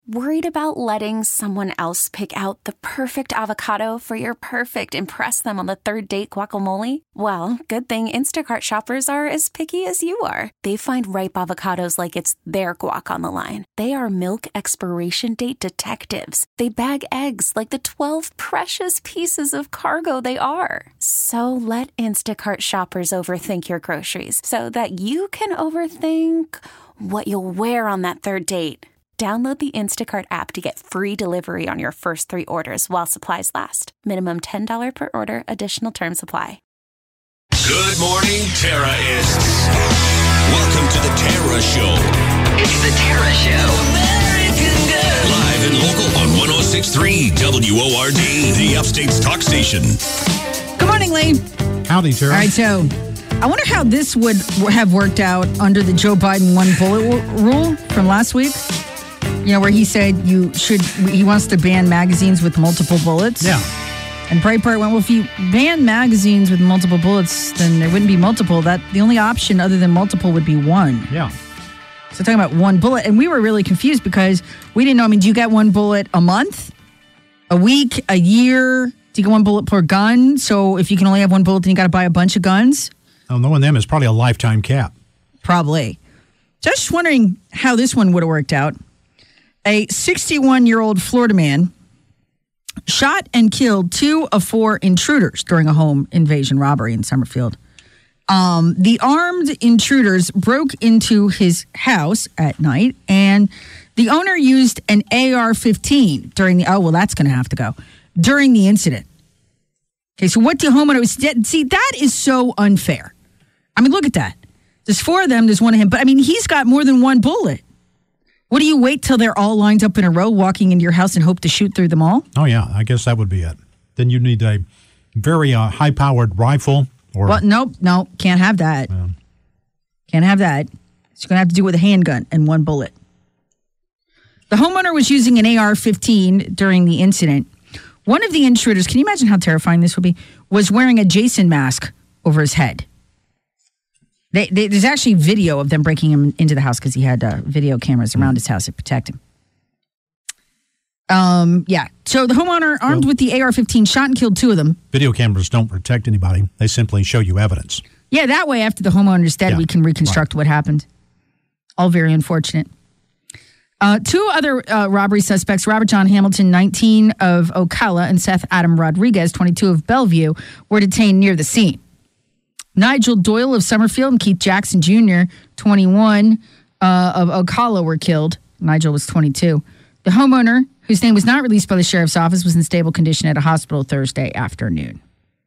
Worried about letting someone else pick out the perfect avocado for your perfect impress them on the third date guacamole? Well, good thing Instacart shoppers are as picky as you are. They find ripe avocados like it's their guac on the line. They are milk expiration date detectives. They bag eggs like the 12 precious pieces of cargo they are. So let Instacart shoppers overthink your groceries so that you can overthink what you'll wear on that third date. Download the Instacart app to get free delivery on your first 3 orders while supplies last. Minimum $10 per order. Additional terms apply. Good morning, Terrorists. Welcome to the Tara Show. It's the Tara Show. American Girl. Live and local on 106.3 WORD, the Upstate's talk station. Good morning, Lee. Howdy, Tara. All right, so I wonder how this would have worked out under the Joe Biden one bullet rule from last week. You know, where he said he wants to ban magazines with multiple bullets. Yeah. And Breitbart went, well, if you ban magazines with multiple bullets, then there wouldn't be multiple. The only option other than multiple would be one. Yeah. So talking about one bullet. And we were really confused because we didn't know. I mean, do you get one bullet a month, a week, a year? Do you get one bullet per gun? So if you can only have one bullet, then you got to buy a bunch of guns? Oh, knowing them is probably a lifetime cap. Probably. Just wondering how this one would have worked out. A 61-year-old Florida man shot and killed 2 of 4 intruders during a home invasion robbery in Summerfield. The armed intruders broke into his house at night, and the owner used an AR-15 during that's going to have to go, during the incident. Okay, so what the homeowner see, that is so unfair. I mean, look at that. There's 4 of them, there's 1 of him, but I mean, he's got more than 1 bullet. What do you wait till they're all lined up in a row walking into your house and hope to shoot through them all? Oh, yeah. I guess that would be it. Then you need a very high-powered rifle. Well, nope. Can't have that. Can't have that. So you're going to have to do it with a handgun and 1 bullet. The homeowner was using an AR-15 during the incident. One of the intruders, can you imagine how terrifying this would be, was wearing a Jason mask over his head. There's actually video of them breaking him into the house because he had video cameras around his house to protect him. Yeah. So the homeowner, armed with the AR-15, shot and killed 2 of them. Video cameras don't protect anybody. They simply show you evidence. Yeah, that way, after the homeowner's dead, we can reconstruct what happened. All very unfortunate. 2 other robbery suspects, Robert John Hamilton, 19, of Ocala, and Seth Adam Rodriguez, 22, of Bellevue, were detained near the scene. Nigel Doyle of Summerfield and Keith Jackson Jr., 21, of Ocala, were killed. Nigel was 22. The homeowner, whose name was not released by the sheriff's office, was in stable condition at a hospital Thursday afternoon.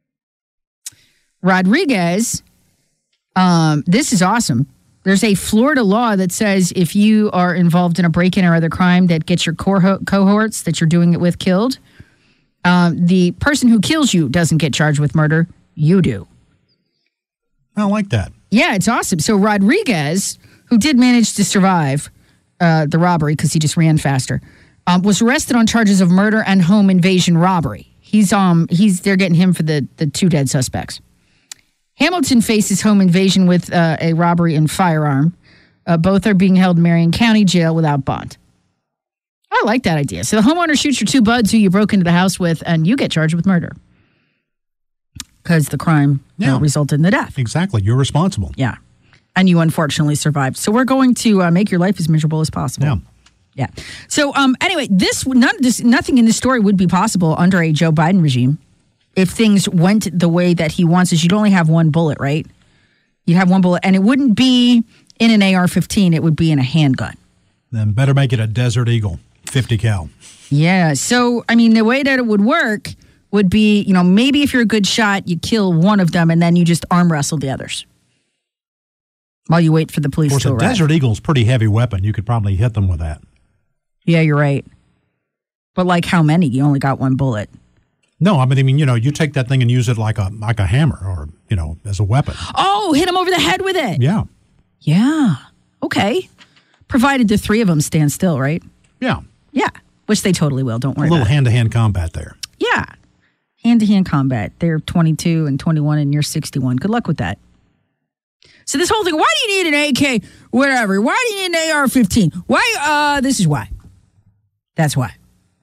Rodriguez, this is awesome. There's a Florida law that says if you are involved in a break-in or other crime that gets your cohorts that you're doing it with killed, the person who kills you doesn't get charged with murder. You do. I like that. Yeah, it's awesome. So Rodriguez, who did manage to survive the robbery because he just ran faster, was arrested on charges of murder and home invasion robbery. They're getting him for the 2 dead suspects. Hamilton faces home invasion with a robbery and firearm. Both are being held in Marion County Jail without bond. I like that idea. So the homeowner shoots your 2 buds who you broke into the house with, and you get charged with murder. Because the crime resulted in the death. Exactly. You're responsible. Yeah. And you unfortunately survived. So we're going to make your life as miserable as possible. Yeah. So anyway, nothing in this story would be possible under a Joe Biden regime if things went the way that he wants. Is you'd only have 1 bullet, right? You'd have 1 bullet, and it wouldn't be in an AR-15. It would be in a handgun. Then better make it a Desert Eagle, 50 cal. Yeah. So, I mean, the way that it would work would be, maybe if you're a good shot, you kill 1 of them and then you just arm wrestle the others while you wait for the police to arrive. Of course, a Desert Eagle's a pretty heavy weapon. You could probably hit them with that. Yeah, you're right. But like how many? You only got 1 bullet. No, I mean, you take that thing and use it like a hammer or, as a weapon. Oh, hit him over the head with it. Yeah. Yeah. Okay. Provided the 3 of them stand still, right? Yeah. Yeah. Which they totally will. Don't worry about it. A little hand-to-hand combat there. Yeah. Hand-to-hand combat. They're 22 and 21 and you're 61. Good luck with that. So this whole thing, why do you need an AK, whatever? Why do you need an AR-15? Why? This is why. That's why.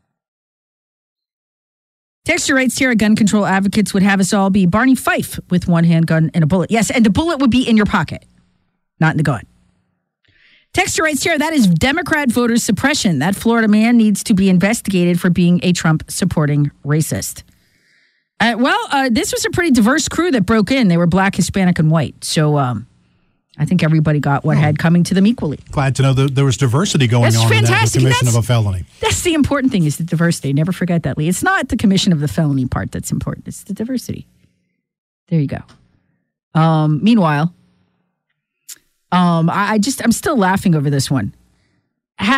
Texture writes here, gun control advocates would have us all be Barney Fife with one handgun and a bullet. Yes, and the bullet would be in your pocket, not in the gun. Texture writes here, that is Democrat voter suppression. That Florida man needs to be investigated for being a Trump-supporting racist. This was a pretty diverse crew that broke in. They were black, Hispanic, and white. So I think everybody got what had coming to them equally. Glad to know that there was diversity going on in that commission of a felony. That's the important thing, is the diversity. Never forget that, Lee. It's not the commission of the felony part that's important. It's the diversity. There you go. Meanwhile, I'm still laughing over this one. You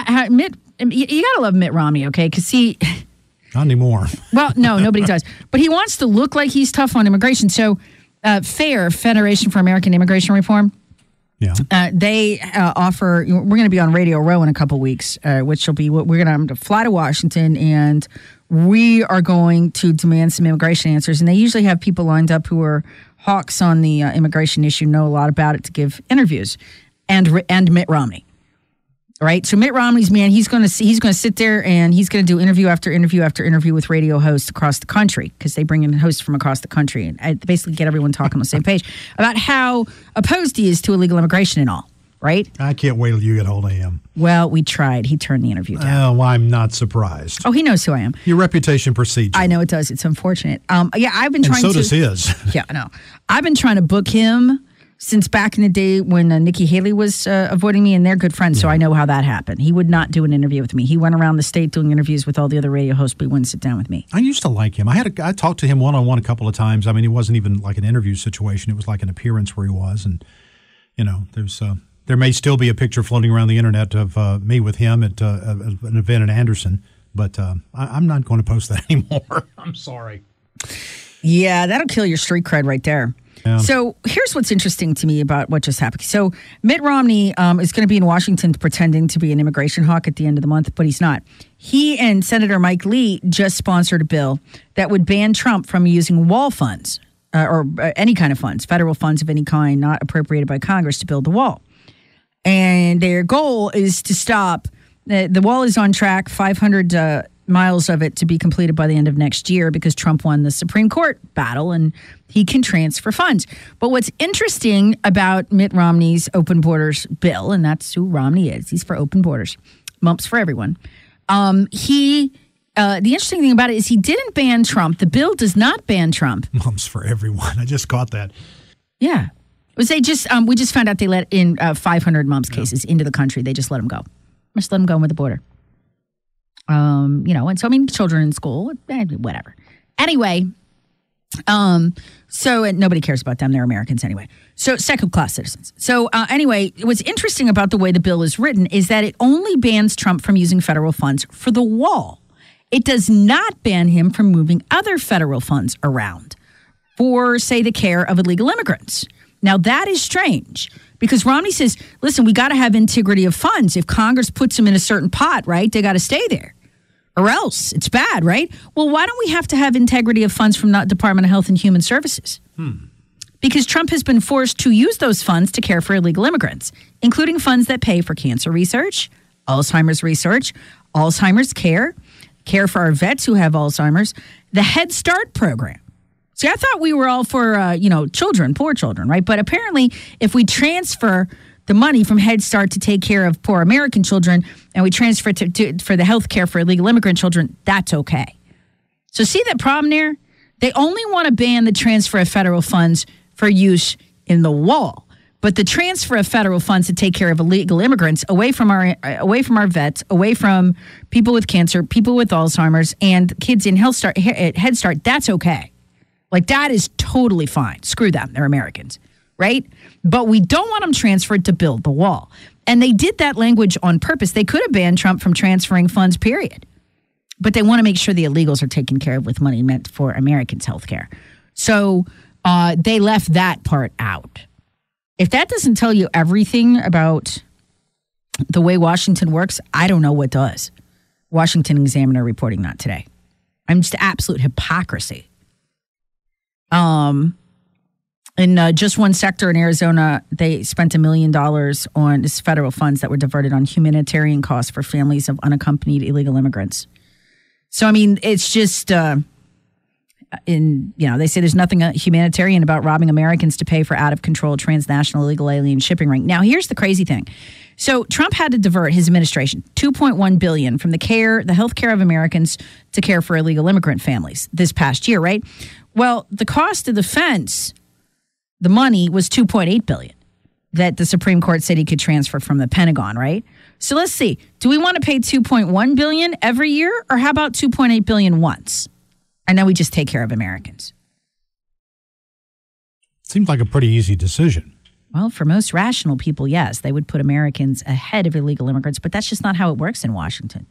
gotta love Mitt Romney, okay? Because not anymore. Well, no, nobody does. But he wants to look like he's tough on immigration. So, FAIR, Federation for American Immigration Reform. Yeah. They offer. We're going to be on Radio Row in a couple weeks, which will be what we're going to fly to Washington, and we are going to demand some immigration answers. And they usually have people lined up who are hawks on the immigration issue, know a lot about it, to give interviews, and Mitt Romney, right? So Mitt Romney's man, he's going to sit there and he's going to do interview after interview after interview with radio hosts across the country, because they bring in hosts from across the country and basically get everyone talking on the same page about how opposed he is to illegal immigration and all. Right? I can't wait till you get hold of him. Well, we tried. He turned the interview down. Oh, I'm not surprised. Oh, he knows who I am. Your reputation precedes you. I know it does. It's unfortunate. I've been trying to. And so does his. Yeah, I know. I've been trying to book him since back in the day when Nikki Haley was avoiding me, and they're good friends, so I know how that happened. He would not do an interview with me. He went around the state doing interviews with all the other radio hosts, but he wouldn't sit down with me. I used to like him. I talked to him one-on-one a couple of times. I mean, it wasn't even like an interview situation. It was like an appearance where he was, and, there's... There may still be a picture floating around the internet of me with him at an event in Anderson, but I'm not going to post that anymore. I'm sorry. Yeah, that'll kill your street cred right there. Yeah. So here's what's interesting to me about what just happened. So Mitt Romney is going to be in Washington pretending to be an immigration hawk at the end of the month, but he's not. He and Senator Mike Lee just sponsored a bill that would ban Trump from using wall funds or any kind of funds, federal funds of any kind, not appropriated by Congress, to build the wall. And their goal is to stop. The wall is on track, 500 miles of it to be completed by the end of next year, because Trump won the Supreme Court battle and he can transfer funds. But what's interesting about Mitt Romney's open borders bill, and that's who Romney is, he's for open borders, mumps for everyone. The interesting thing about it is he didn't ban Trump. The bill does not ban Trump. Mumps for everyone. I just caught that. Yeah. We just found out they let in 500 mumps cases into the country. They just let them go. Just let them go over the border. And so, I mean, children in school, whatever. Anyway, and nobody cares about them. They're Americans anyway. So second-class citizens. So anyway, what's interesting about the way the bill is written is that it only bans Trump from using federal funds for the wall. It does not ban him from moving other federal funds around for, say, the care of illegal immigrants. Now, that is strange, because Romney says, listen, we got to have integrity of funds. If Congress puts them in a certain pot, right, they got to stay there, or else it's bad, right? Well, why don't we have to have integrity of funds from the Department of Health and Human Services? Because Trump has been forced to use those funds to care for illegal immigrants, including funds that pay for cancer research, Alzheimer's research, Alzheimer's care for our vets who have Alzheimer's, the Head Start program. See, I thought we were all for, children, poor children, right? But apparently, if we transfer the money from Head Start to take care of poor American children, and we transfer it for the health care for illegal immigrant children, that's okay. So see that problem there? They only want to ban the transfer of federal funds for use in the wall. But the transfer of federal funds to take care of illegal immigrants away from our vets, away from people with cancer, people with Alzheimer's, and kids in Head Start, that's okay. Like, that is totally fine. Screw them. They're Americans, right? But we don't want them transferred to build the wall. And they did that language on purpose. They could have banned Trump from transferring funds, period. But they want to make sure the illegals are taken care of with money meant for Americans' health care. So they left that part out. If that doesn't tell you everything about the way Washington works, I don't know what does. Washington Examiner reporting that today. I'm just absolute hypocrisy. In just one sector in Arizona, they spent $1 million on this federal funds that were diverted on humanitarian costs for families of unaccompanied illegal immigrants. So, I mean, it's just, they say there's nothing humanitarian about robbing Americans to pay for out-of-control transnational illegal alien shipping ring. Now, here's the crazy thing. So Trump had to divert his administration $2.1 billion from the health care of Americans to care for illegal immigrant families this past year, right? Well, the cost of the fence, the money was $2.8 billion that the Supreme Court said he could transfer from the Pentagon, right? So let's see. Do we want to pay $2.1 billion every year, or how about $2.8 billion once? And then we just take care of Americans. Seems like a pretty easy decision. Well, for most rational people, yes, they would put Americans ahead of illegal immigrants, but that's just not how it works in Washington.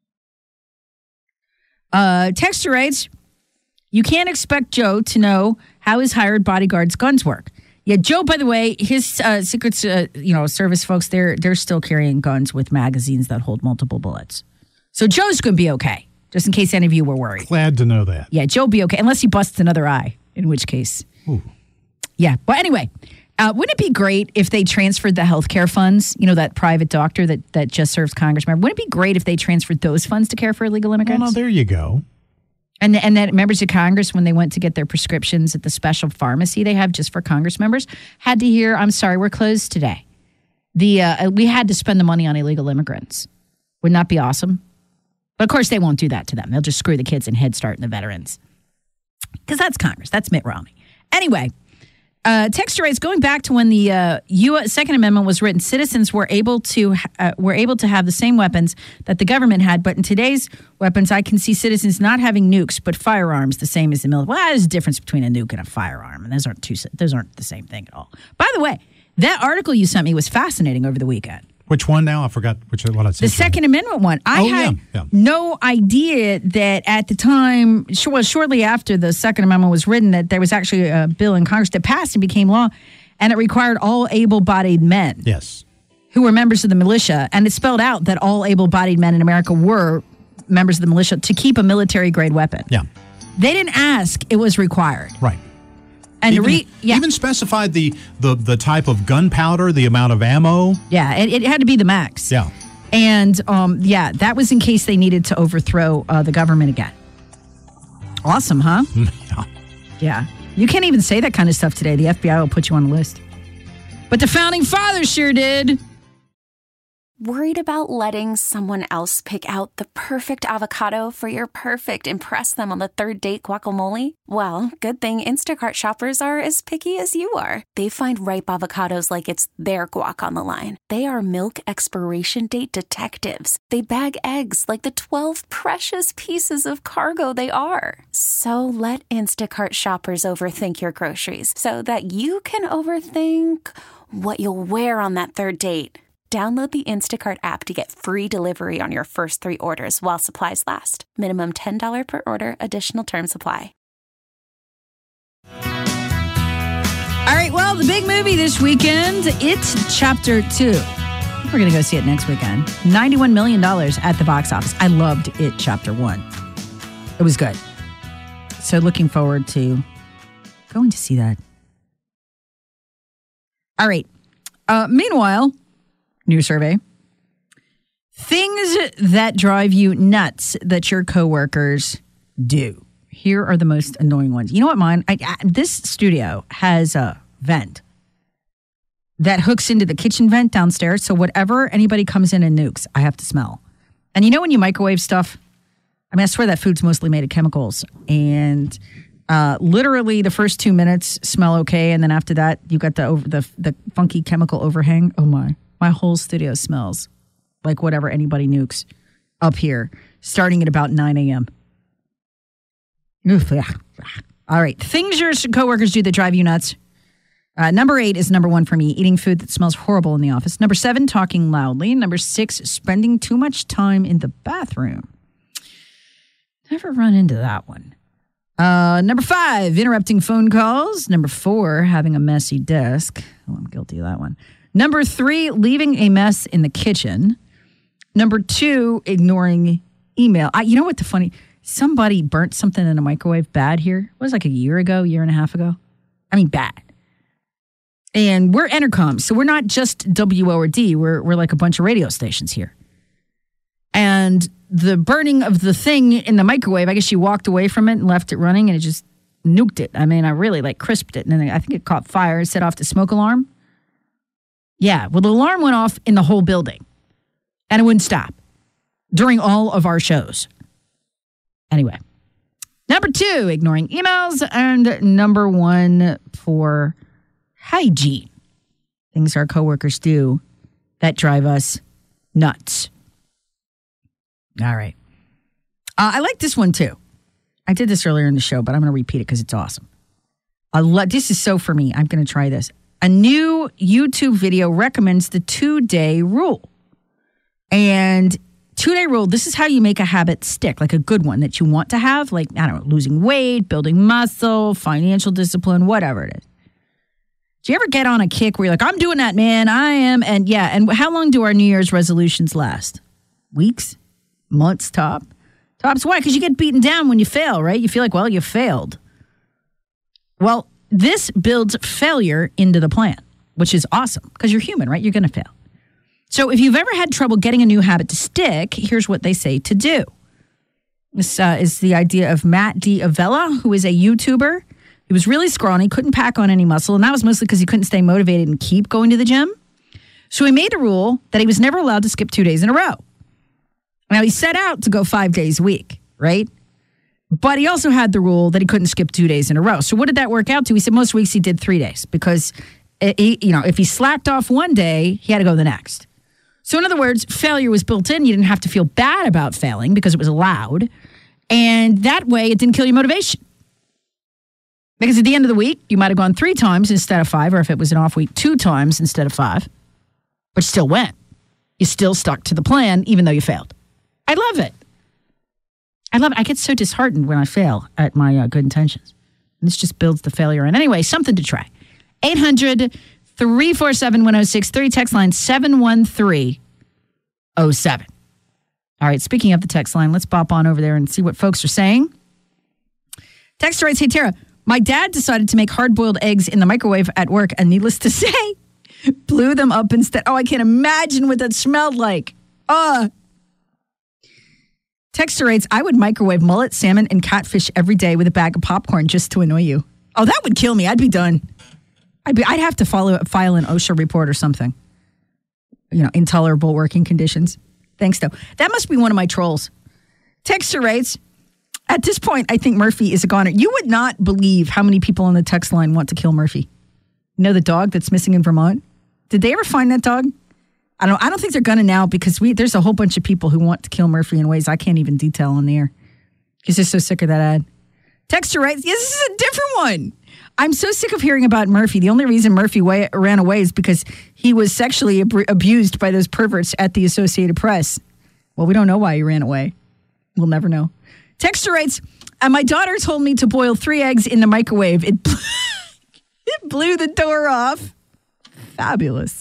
Texter writes, you can't expect Joe to know how his hired bodyguard's guns work. Yeah, Joe, by the way, his Secret Service folks, they're still carrying guns with magazines that hold multiple bullets. So Joe's going to be okay, just in case any of you were worried. Glad to know that. Yeah, Joe'll be okay, unless he busts another eye, in which case. Ooh. Yeah, but anyway, wouldn't it be great if they transferred the healthcare funds, that private doctor that just serves Congress member? Wouldn't it be great if they transferred those funds to care for illegal immigrants? Well, no, there you go. And that members of Congress, when they went to get their prescriptions at the special pharmacy they have just for Congress members, had to hear, I'm sorry, we're closed today. We had to spend the money on illegal immigrants. Wouldn't that be awesome? But of course, they won't do that to them. They'll just screw the kids in Head Start and the veterans. Because that's Congress. That's Mitt Romney. Anyway, Texter writes, going back to when the U.S. Second Amendment was written, citizens were able to have the same weapons that the government had. But in today's weapons, I can see citizens not having nukes, but firearms the same as the military. Well, there's a difference between a nuke and a firearm, and those aren't the same thing at all. By the way, that article you sent me was fascinating over the weekend. Which one now? I forgot what I said. The Second Amendment one. I had no idea that at the time, shortly after the Second Amendment was written, that there was actually a bill in Congress that passed and became law, and it required all able-bodied men who were members of the militia, and it spelled out that all able-bodied men in America were members of the militia to keep a military-grade weapon. Yeah. They didn't ask. It was required. Right. And even specified the type of gunpowder, the amount of ammo. Yeah, it had to be the max. Yeah. And, that was in case they needed to overthrow the government again. Awesome, huh? Yeah. Yeah. You can't even say that kind of stuff today. The FBI will put you on the list. But the Founding Fathers sure did. Worried about letting someone else pick out the perfect avocado for your perfect impress them on the third date guacamole? Well, good thing Instacart shoppers are as picky as you are. They find ripe avocados like it's their guac on the line. They are milk expiration date detectives. They bag eggs like the 12 precious pieces of cargo they are. So let Instacart shoppers overthink your groceries so that you can overthink what you'll wear on that third date. Download the Instacart app to get free delivery on your first 3 orders while supplies last. Minimum $10 per order. Additional terms apply. All right, well, the big movie this weekend, It's Chapter 2. We're going to go see it next weekend. $91 million at the box office. I loved It Chapter 1. It was good. So looking forward to going to see that. All right. Meanwhile, new survey. Things that drive you nuts that your coworkers do. Here are the most annoying ones. You know what mine? This studio has a vent that hooks into the kitchen vent downstairs. So whatever anybody comes in and nukes, I have to smell. And you know when you microwave stuff? I mean, I swear that food's mostly made of chemicals. And literally the first 2 minutes smell okay. And then after that, you got the funky chemical overhang. Oh my. My whole studio smells like whatever anybody nukes up here, starting at about 9 a.m. All right. Things your coworkers do that drive you nuts. Number 8 is number 1 for me, eating food that smells horrible in the office. Number 7, talking loudly. Number 6, spending too much time in the bathroom. Never run into that one. Number 5, interrupting phone calls. Number 4, having a messy desk. Oh, I'm guilty of that one. Number 3, leaving a mess in the kitchen. Number 2, ignoring email. You know what the funny... Somebody burnt something in a microwave bad here. It was like a year and a half ago. I mean, bad. And we're Entercom, so we're not just WORD. We're like a bunch of radio stations here. And the burning of the thing in the microwave, I guess she walked away from it and left it running, and it just nuked it. I mean, I really crisped it, and then I think it caught fire. It set off the smoke alarm. Yeah, well, the alarm went off in the whole building, and it wouldn't stop during all of our shows. Anyway, number 2, ignoring emails, and number 1 for hygiene. Things our coworkers do that drive us nuts. All right. I like this one too. I did this earlier in the show, but I'm going to repeat it because it's awesome. This is so for me. I'm going to try this. A new YouTube video recommends the 2-day rule. And 2-day rule, this is how you make a habit stick, like a good one that you want to have, like, I don't know, losing weight, building muscle, financial discipline, whatever it is. Do you ever get on a kick where you're like, I'm doing that, man, I am, and yeah, and how long do our New Year's resolutions last? Weeks? Months tops? Why? Because you get beaten down when you fail, right? You feel like, well, you failed. Well, this builds failure into the plan, which is awesome because you're human, right? You're going to fail. So if you've ever had trouble getting a new habit to stick, here's what they say to do. This is the idea of Matt D'Avella, who is a YouTuber. He was really scrawny, couldn't pack on any muscle, and that was mostly because he couldn't stay motivated and keep going to the gym. So he made a rule that he was never allowed to skip 2 days in a row. Now, he set out to go 5 days a week, right? But he also had the rule that he couldn't skip 2 days in a row. So what did that work out to? He said most weeks he did 3 days because, if he slacked off one day, he had to go the next. So in other words, failure was built in. You didn't have to feel bad about failing because it was allowed. And that way, it didn't kill your motivation. Because at the end of the week, you might have gone 3 times instead of 5, or if it was an off week, 2 times instead of 5. But you still went. You still stuck to the plan, even though you failed. I love it. I get so disheartened when I fail at my good intentions. And this just builds the failure in. Anyway, something to try. 800-347-1063, text line 71307. All right, speaking of the text line, let's bop on over there and see what folks are saying. Texter writes, hey, Tara, my dad decided to make hard-boiled eggs in the microwave at work, and needless to say, blew them up instead. Oh, I can't imagine what that smelled like. Texter writes, I would microwave mullet, salmon, and catfish every day with a bag of popcorn just to annoy you. Oh, that would kill me. I'd be done. I'd have to file an OSHA report or something. Intolerable working conditions. Thanks, though. That must be one of my trolls. Texter writes, at this point, I think Murphy is a goner. You would not believe how many people on the text line want to kill Murphy. You know the dog that's missing in Vermont? Did they ever find that dog? I don't think they're going to now because there's a whole bunch of people who want to kill Murphy in ways I can't even detail on the air because they're so sick of that ad. Texter writes, yes, this is a different one. I'm so sick of hearing about Murphy. The only reason Murphy ran away is because he was sexually abused by those perverts at the Associated Press. Well, we don't know why he ran away. We'll never know. Texter writes, my daughter told me to boil 3 eggs in the microwave. It blew the door off. Fabulous.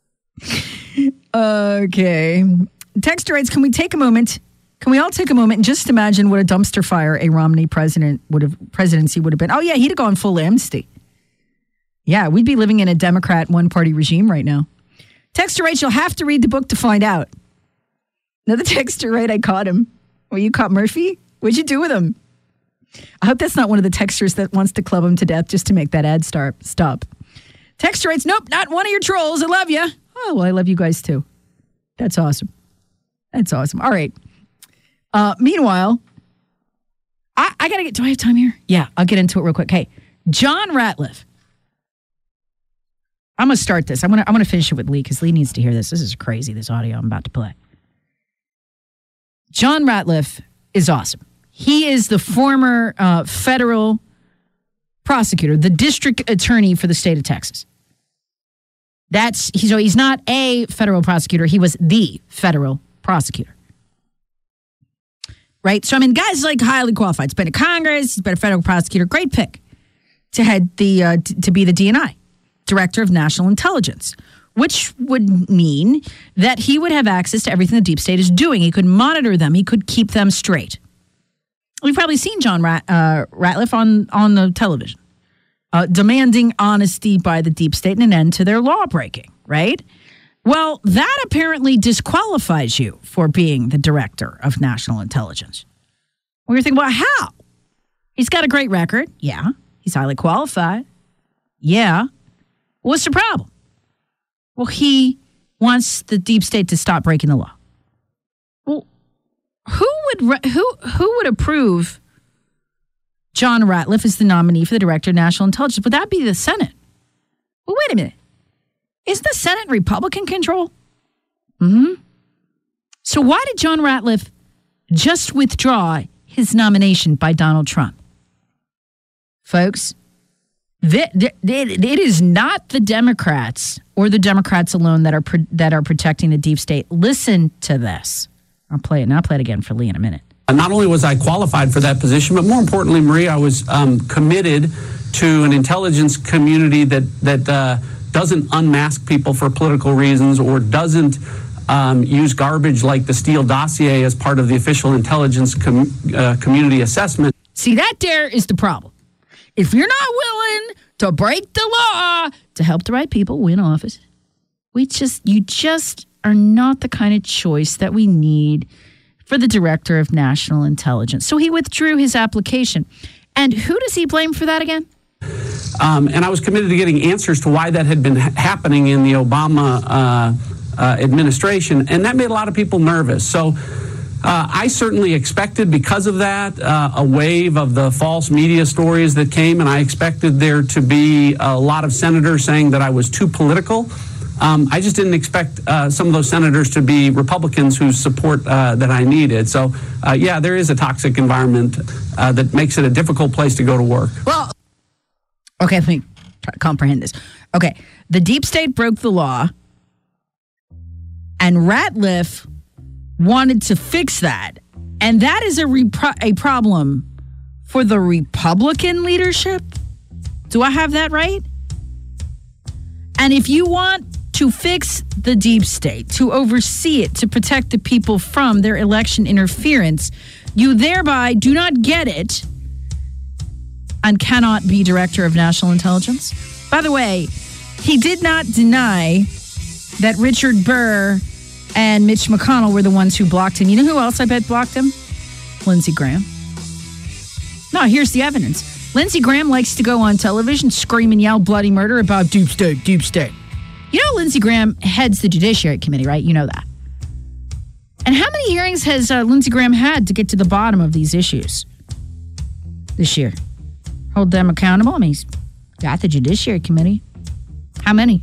Okay. Texter writes, can we all take a moment and just imagine what a dumpster fire a Romney presidency would have been? Oh, yeah, he'd have gone full amnesty. Yeah, we'd be living in a Democrat one-party regime right now. Texter writes, you'll have to read the book to find out. Another texter writes, I caught him. Well, you caught Murphy? What'd you do with him? I hope that's not one of the texters that wants to club him to death just to make that ad stop. Texter writes, nope, not one of your trolls. I love you. Oh, well, I love you guys too. That's awesome. All right. Meanwhile, I got to do I have time here? Yeah, I'll get into it real quick. Hey, John Ratliff. I'm going to start this. I'm going to finish it with Lee because Lee needs to hear this. This is crazy, this audio I'm about to play. John Ratliff is awesome. He is the former federal prosecutor, the district attorney for the state of Texas. So he's not a federal prosecutor. He was the federal prosecutor. Right? So, guys like highly qualified. He's been to Congress. He's been a federal prosecutor. Great pick to head to be the DNI, Director of National Intelligence, which would mean that he would have access to everything the deep state is doing. He could monitor them. He could keep them straight. We've probably seen John Ratliff on the television. demanding honesty by the deep state and an end to their law breaking, right? Well, that apparently disqualifies you for being the director of national intelligence. Well, you're thinking, well, how? He's got a great record. Yeah. He's highly qualified. Yeah. What's the problem? Well, he wants the deep state to stop breaking the law. Well, who would approve John Ratliff as the nominee for the director of national intelligence? Would that be the Senate? Well, wait a minute. Isn't the Senate Republican control? So why did John Ratliff just withdraw his nomination by Donald Trump? Folks, it is not the Democrats or the Democrats alone that are protecting the deep state. Listen to this. I'll play it again for Lee in a minute. Not only was I qualified for that position, but more importantly, Marie, I was committed to an intelligence community that doesn't unmask people for political reasons or doesn't use garbage like the Steele dossier as part of the official intelligence community assessment. See, that there is the problem. If you're not willing to break the law to help the right people win office, you just are not the kind of choice that we need for the director of national intelligence. So he withdrew his application. And who does he blame for that again? And I was committed to getting answers to why that had been happening in the Obama administration. And that made a lot of people nervous. So I certainly expected, because of that, a wave of the false media stories that came. And I expected there to be a lot of senators saying that I was too political. I just didn't expect some of those senators to be Republicans whose support that I needed. So, yeah, there is a toxic environment that makes it a difficult place to go to work. Well, okay, let me try to comprehend this. Okay, the deep state broke the law, and Ratliff wanted to fix that. And that is a problem for the Republican leadership. Do I have that right? And if you want to fix the deep state, to oversee it, to protect the people from their election interference, you thereby do not get it and cannot be director of national intelligence. By the way, he did not deny that Richard Burr and Mitch McConnell were the ones who blocked him. You know who else I bet blocked him? Lindsey Graham. No, here's the evidence. Lindsey Graham likes to go on television, scream and yell bloody murder about deep state, deep state. You know Lindsey Graham heads the Judiciary Committee, right? You know that. And how many hearings has Lindsey Graham had to get to the bottom of these issues this year? Hold them accountable? I mean, he's got the Judiciary Committee. How many?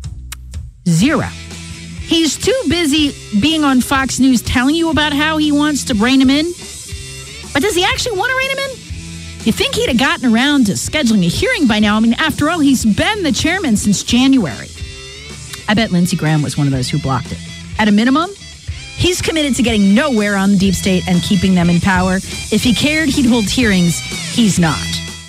0. He's too busy being on Fox News telling you about how he wants to rein him in. But does he actually want to rein him in? You think he'd have gotten around to scheduling a hearing by now? I mean, after all, he's been the chairman since January. I bet Lindsey Graham was one of those who blocked it. At a minimum, he's committed to getting nowhere on the deep state and keeping them in power. If he cared, he'd hold hearings. He's not.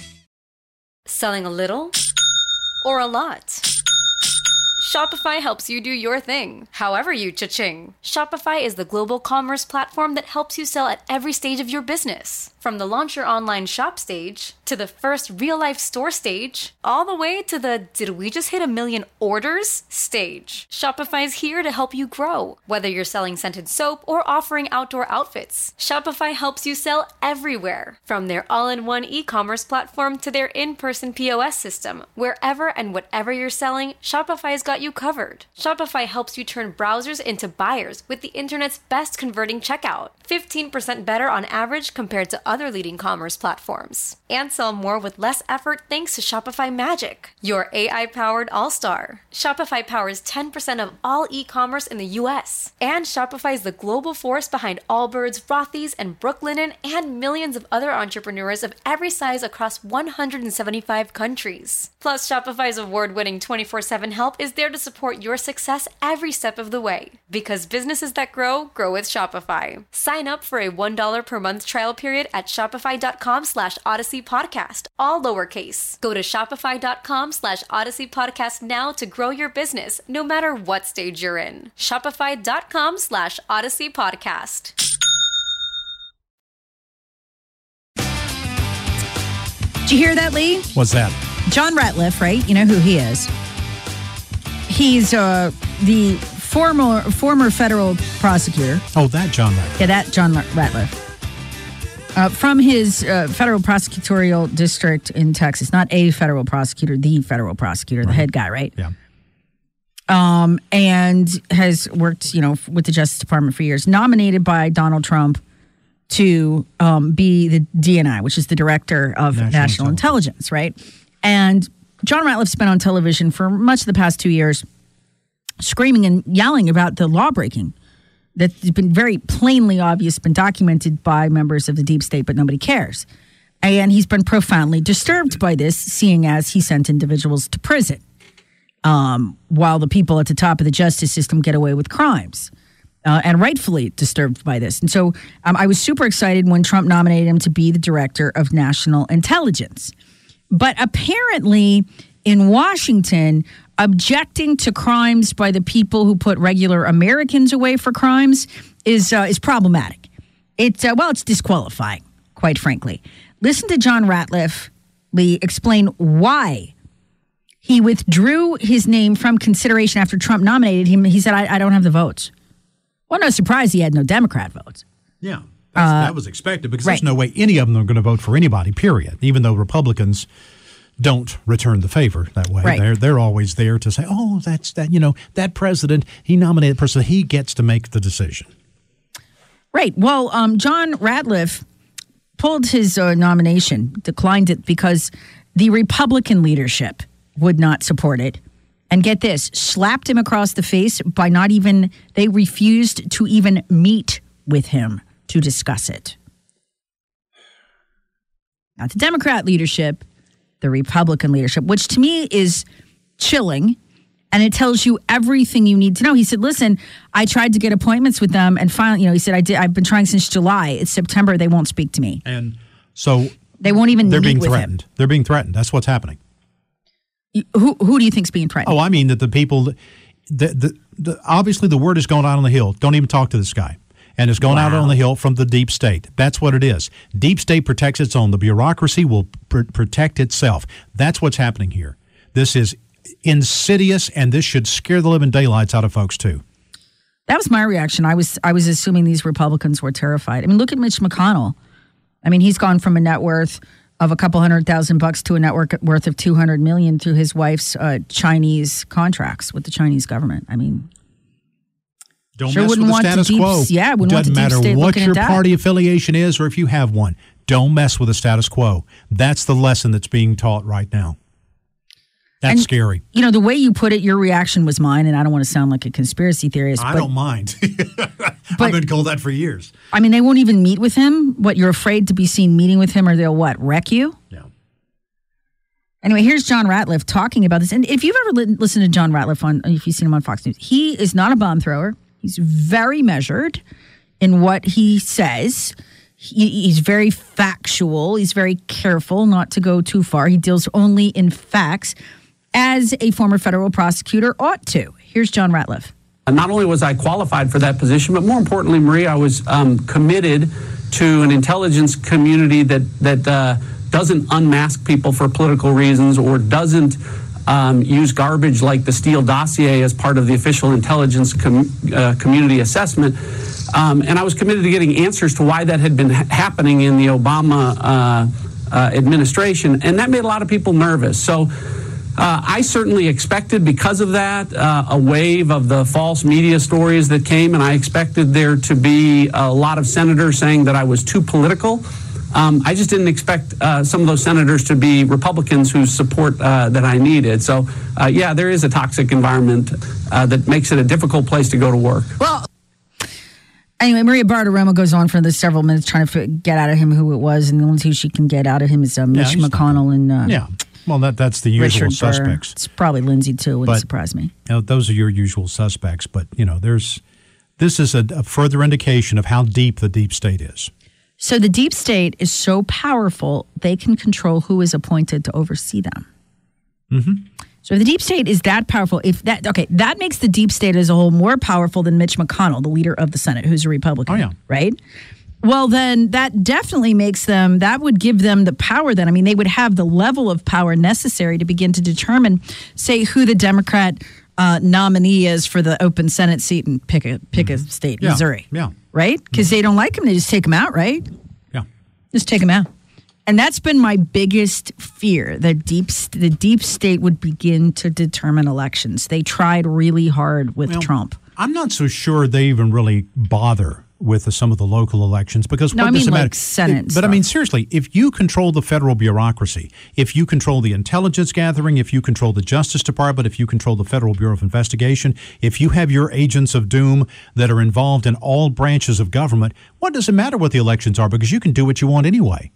Selling a little or a lot? Shopify helps you do your thing, however you cha-ching. Shopify is the global commerce platform that helps you sell at every stage of your business. From the launch your online shop stage, to the first real-life store stage, all the way to the did we just hit 1 million orders stage. Shopify's here to help you grow. Whether you're selling scented soap or offering outdoor outfits, Shopify helps you sell everywhere. From their all-in-one e-commerce platform to their in-person POS system, wherever and whatever you're selling, Shopify's got you covered. Shopify helps you turn browsers into buyers with the internet's best converting checkout. 15% better on average compared to other leading commerce platforms. And sell more with less effort thanks to Shopify Magic, your AI-powered all-star. Shopify powers 10% of all e-commerce in the U.S. And Shopify is the global force behind Allbirds, Rothy's, and Brooklinen, and millions of other entrepreneurs of every size across 175 countries. Plus, Shopify's award-winning 24/7 help is there to support your success every step of the way. Because businesses that grow, grow with Shopify. Sign up for a $1 per month trial period at shopify.com/Odyssey Podcast, all lowercase. Go to shopify.com/Odyssey Podcast now to grow your business, no matter what stage you're in. Shopify.com/Odyssey Podcast. Did you hear that, Lee? What's that? John Ratliff, right? You know who he is. He's the former federal prosecutor. Oh, that John Ratliff. Yeah, that John Ratliff. From his federal prosecutorial district in Texas. Not a federal prosecutor, the federal prosecutor, the head guy, right? Yeah. And has worked, with the Justice Department for years. Nominated by Donald Trump to be the DNI, which is the Director of National Intelligence, right? And John Ratliff's been on television for much of the past 2 years, screaming and yelling about the law breaking that's been very plainly obvious, been documented by members of the deep state, but nobody cares. And he's been profoundly disturbed by this, seeing as he sent individuals to prison, while the people at the top of the justice system get away with crimes. And rightfully disturbed by this. And so I was super excited when Trump nominated him to be the Director of National Intelligence. But apparently in Washington, objecting to crimes by the people who put regular Americans away for crimes is problematic. It's disqualifying, quite frankly. Listen to John Ratliff, Lee, explain why he withdrew his name from consideration after Trump nominated him. He said, I don't have the votes. Well, no surprise he had no Democrat votes. Yeah, that was expected because there's no way any of them are going to vote for anybody, period, even though Republicans don't return the favor that way. Right. They're always there to say, oh, that's that, that president, he nominated the person, he gets to make the decision. Right. Well, John Ratliff pulled his nomination, declined it because the Republican leadership would not support it. And get this, slapped him across the face by they refused to even meet with him to discuss it. Not the Democrat leadership, the Republican leadership, which to me is chilling. And it tells you everything you need to know. He said, listen, I tried to get appointments with them. And finally, he said, I've been trying since July. It's September. They won't speak to me. And so they won't even they're meet being with threatened. him. They're being threatened. That's what's happening. Who do you think's being threatened? Oh, I mean that the people, obviously the word is going out on the Hill. Don't even talk to this guy. And it's going out on the Hill from the deep state. That's what it is. Deep state protects its own. The bureaucracy will protect itself. That's what's happening here. This is insidious, and this should scare the living daylights out of folks too. That was my reaction. I was assuming these Republicans were terrified. I mean, look at Mitch McConnell. I mean, he's gone from a net worth of a couple $100,000 to a net worth of $200 million through his wife's Chinese contracts with the Chinese government. I mean, don't mess with the status quo. Yeah, wouldn't want the deep state looking at that. Doesn't matter what your party affiliation is or if you have one. Don't mess with the status quo. That's the lesson that's being taught right now. That's scary. The way you put it, your reaction was mine, and I don't want to sound like a conspiracy theorist. I don't mind. I've been told that for years. I mean, they won't even meet with him? What, you're afraid to be seen meeting with him, or they'll wreck you? Yeah. Anyway, here's John Ratliff talking about this. And if you've ever listened to John Ratliff, if you've seen him on Fox News, he is not a bomb thrower. He's very measured in what he says. He's very factual. He's very careful not to go too far. He deals only in facts, as a former federal prosecutor ought to. Here's John Ratliff. Not only was I qualified for that position, but more importantly, Marie, I was committed to an intelligence community that doesn't unmask people for political reasons or doesn't use garbage like the Steele dossier as part of the official intelligence community assessment. And I was committed to getting answers to why that had been happening in the Obama administration. And that made a lot of people nervous. So I certainly expected, because of that, a wave of the false media stories that came, and I expected there to be a lot of senators saying that I was too political. I just didn't expect some of those senators to be Republicans whose support that I needed. So, yeah, there is a toxic environment that makes it a difficult place to go to work. Well, anyway, Maria Bartiromo goes on for the several minutes trying to get out of him who it was, and the only two she can get out of him is Mitch McConnell and well, that's the usual Richard suspects. Burr. It's probably Lindsay too. Wouldn't surprise me. Those are your usual suspects. But this is a further indication of how deep the deep state is. So the deep state is so powerful they can control who is appointed to oversee them. Mm-hmm. So if the deep state is that powerful, that makes the deep state as a whole more powerful than Mitch McConnell, the leader of the Senate, who's a Republican. Oh yeah, right. Well, then that definitely that would give them the power then. I mean, they would have the level of power necessary to begin to determine, say, who the Democrat nominee is for the open Senate seat and pick a state, Missouri. Yeah. Right? Because they don't like him. They just take him out, right? Yeah. Just take him out. And that's been my biggest fear, that the deep state would begin to determine elections. They tried really hard with Trump. I'm not so sure they even really bother with some of the local elections because what does it matter? Senate but I mean, seriously, if you control the federal bureaucracy, if you control the intelligence gathering, if you control the Justice Department, if you control the Federal Bureau of Investigation, if you have your agents of doom that are involved in all branches of government, what does it matter what the elections are? Because you can do what you want anyway.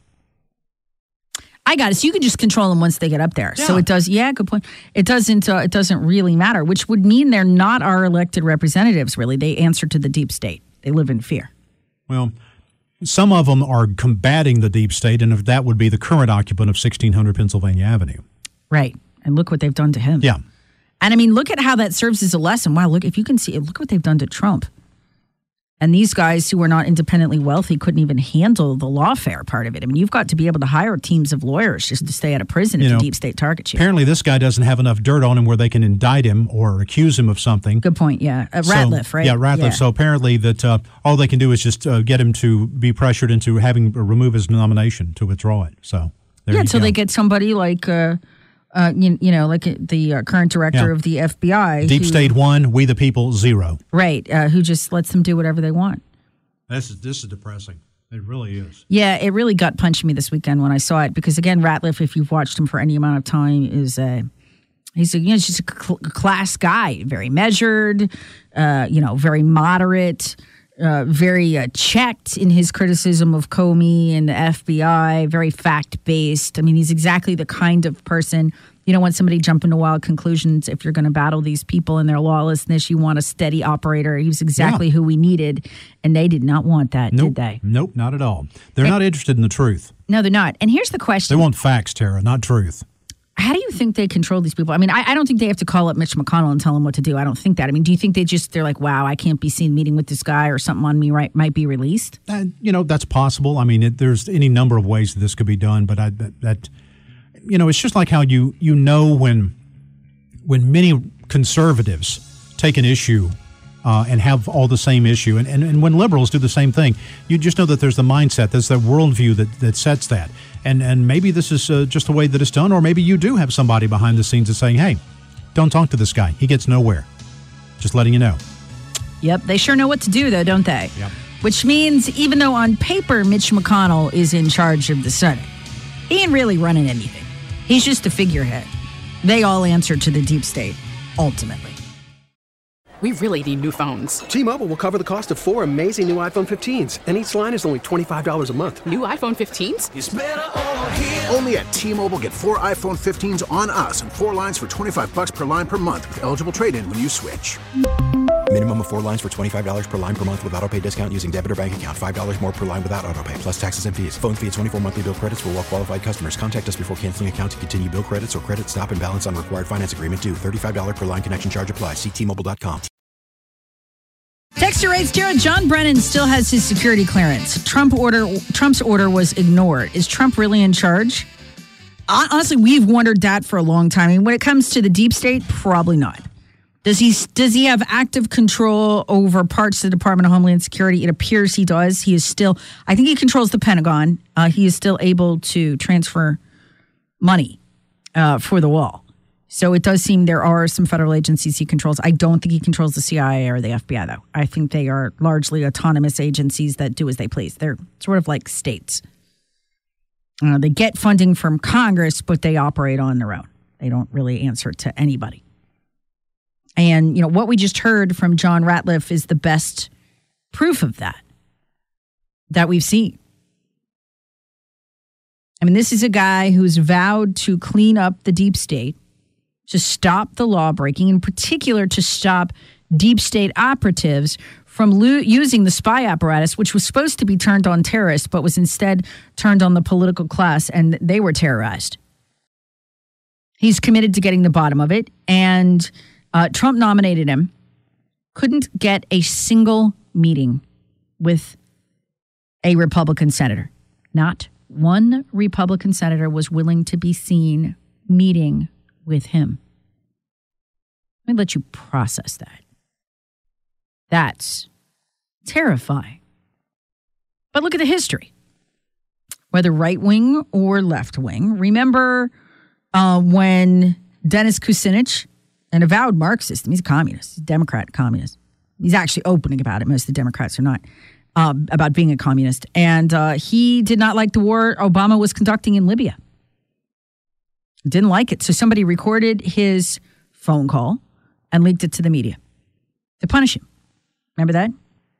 I got it. So you can just control them once they get up there. Yeah. So it does. Yeah, good point. It doesn't really matter, which would mean they're not our elected representatives, really. They answer to the deep state. They live in fear. Well, some of them are combating the deep state, and if that would be the current occupant of 1600 Pennsylvania Avenue. Right. And look what they've done to him. Yeah. And I mean, look at how that serves as a lesson. Wow, look, if you can see it, look what they've done to Trump. And these guys who are not independently wealthy couldn't even handle the lawfare part of it. I mean, you've got to be able to hire teams of lawyers just to stay out of prison if the deep state targets you. Apparently, this guy doesn't have enough dirt on him where they can indict him or accuse him of something. Good point, yeah. Ratliff, right? Yeah, Ratliff. Yeah. So apparently that all they can do is just get him to be pressured into remove his nomination to withdraw it. So they get somebody like... like the current director of the FBI. Deep State 1, we the people 0. Right, who just lets them do whatever they want. This is depressing. It really is. Yeah, it really gut punched me this weekend when I saw it because, again, Ratliff, if you've watched him for any amount of time, he's just a class guy, very measured, very moderate. Very checked in his criticism of Comey and the FBI, very fact-based. I mean, he's exactly the kind of person, you don't want somebody jumping to wild conclusions if you're going to battle these people and their lawlessness. You want a steady operator. He was exactly who we needed, and they did not want that, did they? Nope, not at all. They're not interested in the truth. No, they're not. And here's the question. They want facts, Tara, not truth. How do you think they control these people? I mean, I don't think they have to call up Mitch McConnell and tell him what to do. I don't think that. I mean, do you think they're like, wow, I can't be seen meeting with this guy or something on me might be released? That's possible. I mean, there's any number of ways that this could be done, but it's just like how you know when many conservatives take an issue and have all the same issue, and when liberals do the same thing, you just know that there's the mindset, there's the worldview that sets that. And maybe this is just the way that it's done, or maybe you do have somebody behind the scenes that's saying, hey, don't talk to this guy. He gets nowhere. Just letting you know. Yep, they sure know what to do, though, don't they? Yep. Which means even though on paper Mitch McConnell is in charge of the Senate, he ain't really running anything. He's just a figurehead. They all answer to the deep state, ultimately. We really need new phones. T-Mobile will cover the cost of 4 amazing new iPhone 15s, and each line is only $25 a month. New iPhone 15s? It's better over here. Only at T-Mobile, get 4 iPhone 15s on us and 4 lines for $25 per line per month with eligible trade-in when you switch. Minimum of 4 lines for $25 per line per month with autopay discount using debit or bank account. $5 more per line without autopay, plus taxes and fees. Phone fee at 24 monthly bill credits for well-qualified customers. Contact us before canceling account to continue bill credits or credit stop and balance on required finance agreement due. $35 per line connection charge applies. See T-Mobile.com. Texter writes, Jared, John Brennan still has his security clearance. Trump's order was ignored. Is Trump really in charge? Honestly, we've wondered that for a long time. I mean, when it comes to the deep state, probably not. Does he have active control over parts of the Department of Homeland Security? It appears he does. He is still, I think he controls the Pentagon. He is still able to transfer money for the wall. So it does seem there are some federal agencies he controls. I don't think he controls the CIA or the FBI, though. I think they are largely autonomous agencies that do as they please. They're sort of like states. They get funding from Congress, but they operate on their own. They don't really answer to anybody. And, what we just heard from John Ratliff is the best proof of that we've seen. I mean, this is a guy who's vowed to clean up the deep state, to stop the law breaking, in particular to stop deep state operatives from using the spy apparatus, which was supposed to be turned on terrorists, but was instead turned on the political class, and they were terrorized. He's committed to getting the bottom of it, and Trump nominated him, couldn't get a single meeting with a Republican senator. Not one Republican senator was willing to be seen meeting with him. Let me let you process that. That's terrifying. But look at the history. Whether right wing or left wing, remember when Dennis Kucinich, an avowed Marxist, he's a communist, he's a Democrat communist. He's actually opening about it. Most of the Democrats are not, about being a communist. And he did not like the war Obama was conducting in Libya. Didn't like it. So somebody recorded his phone call and leaked it to the media to punish him. Remember that?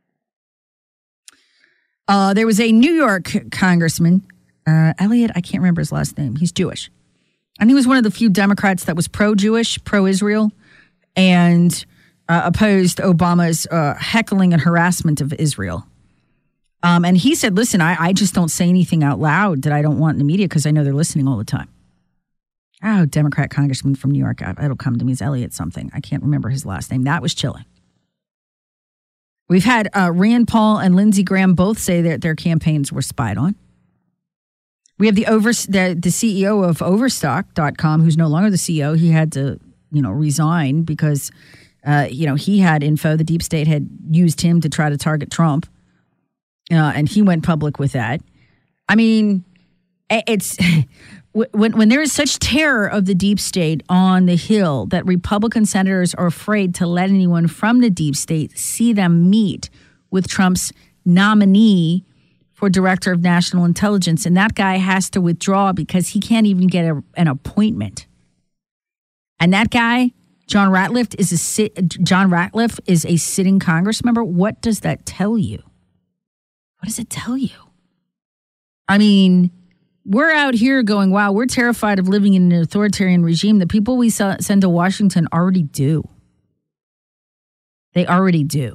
There was a New York congressman, Elliot, I can't remember his last name. He's Jewish. And he was one of the few Democrats that was pro-Jewish, pro-Israel, and opposed Obama's heckling and harassment of Israel. And he said, listen, I just don't say anything out loud that I don't want in the media because I know they're listening all the time. Oh, Democrat congressman from New York. It'll come to me as Elliot something. I can't remember his last name. That was chilling. We've had Rand Paul and Lindsey Graham both say that their campaigns were spied on. We have the CEO of Overstock.com, who's no longer the CEO. He had to, resign because, he had info. The deep state had used him to try to target Trump. And he went public with that. I mean, it's when there is such terror of the deep state on the Hill that Republican senators are afraid to let anyone from the deep state see them meet with Trump's nominee for Director of National Intelligence. And that guy has to withdraw because he can't even get an appointment. And that guy, John Ratcliffe, is a sitting Congress member. What does that tell you? What does it tell you? I mean, we're out here going, wow, we're terrified of living in an authoritarian regime. The people we send to Washington already do. They already do.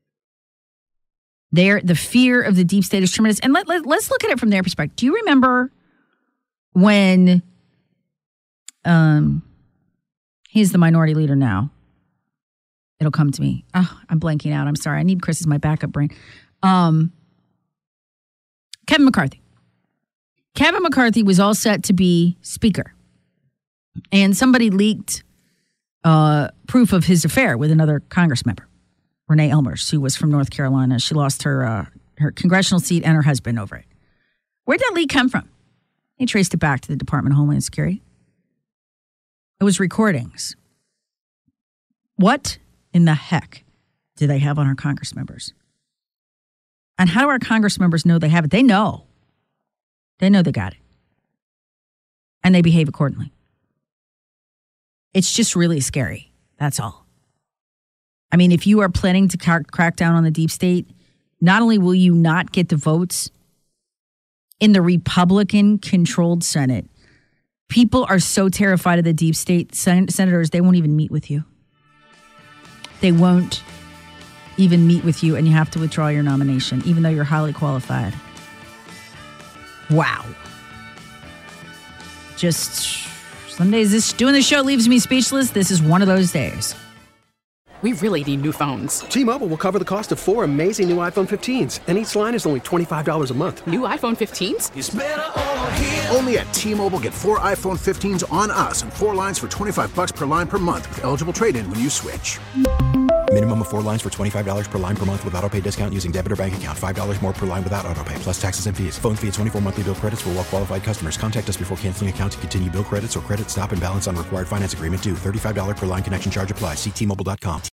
The fear of the deep state is tremendous. And let's look at it from their perspective. Do you remember when he's the minority leader now? It'll come to me. Oh, I'm blanking out. I'm sorry. I need Chris as my backup brain. Kevin McCarthy. Kevin McCarthy was all set to be speaker. And somebody leaked proof of his affair with another Congress member, Renee Elmers, who was from North Carolina. She lost her congressional seat and her husband over it. Where'd that leak come from? He traced it back to the Department of Homeland Security. It was recordings. What in the heck do they have on our Congress members? And how do our Congress members know they have it? They know. They know they got it. And they behave accordingly. It's just really scary. That's all. I mean, if you are planning to crack down on the deep state, not only will you not get the votes in the Republican-controlled Senate, people are so terrified of the deep state senators, they won't even meet with you. They won't even meet with you, and you have to withdraw your nomination, even though you're highly qualified. Wow. Just some days doing the show leaves me speechless. This is one of those days. We really need new phones. T-Mobile will cover the cost of 4 amazing new iPhone 15s, and each line is only $25 a month. New iPhone 15s? It's better over here. Only at T-Mobile, get 4 iPhone 15s on us and 4 lines for $25 per line per month with eligible trade-in when you switch. Minimum of 4 lines for $25 per line per month with autopay discount using debit or bank account. $5 more per line without autopay, plus taxes and fees. Phone fee at 24 monthly bill credits for well-qualified customers. Contact us before canceling account to continue bill credits or credit stop and balance on required finance agreement due. $35 per line connection charge applies. See T-Mobile.com.